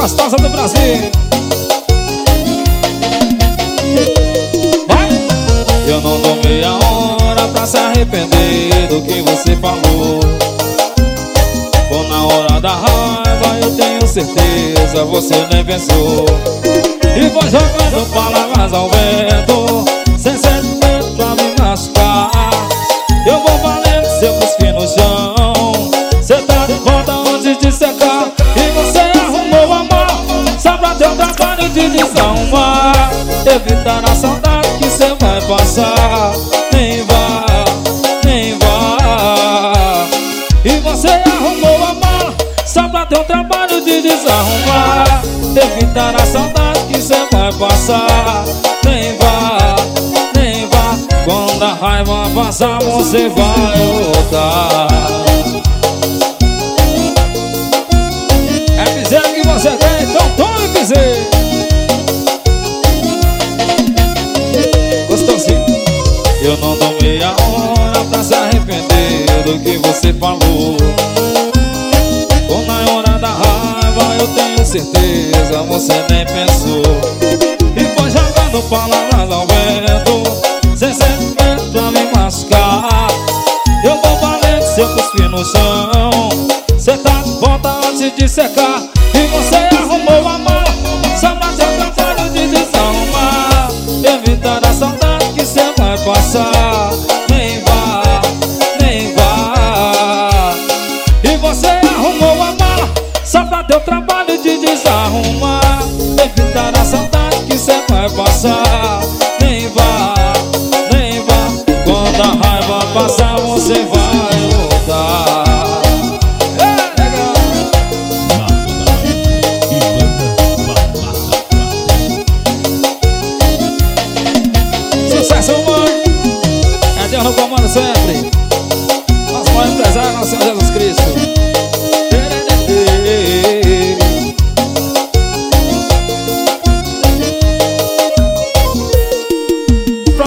gostosa do Brasil. Vai! Eu não dou meia hora pra se arrepender do que você falou. Ou na hora da raiva eu tenho certeza você nem pensou. E vou jogando palavras ao vento, sem sentimento pra me machucar. Eu vou valendo seu cuspir no chão. Cê tá de volta antes de secar. E você arrumou amor só pra ter o trabalho de desarrumar. Evitar a saudade que cê vai passar. Nem vá, nem vá. E você arrumou amor só pra ter o trabalho de desarrumar. Evitar a saudade que cê vai passar. Nem vá, nem vá. Quando a raiva passar você vai voltar. É dizer que você quer, então tome dizer. Gostosinho. Eu não dou meia hora pra se arrepender do que você falou. Ou na hora da raiva eu tenho certeza você nem pensou. E foi jogando palavras ao vento, sem sentimento pra me machucar. Eu vou valendo seu cuspir no chão. Cê tá de volta antes de secar. E você arrumou amor só pra ter o trabalho de desarrumar. Evitar a saudade que cê vai passar. Nem vá, nem vá. E você arrumou amor só pra ter o trabalho de desarrumar. Evitar a saudade que cê vai passar. Nem vá, nem vá. Quando a raiva passar você vai voltar. Sucesso, mãe! É Deus no comando, certo?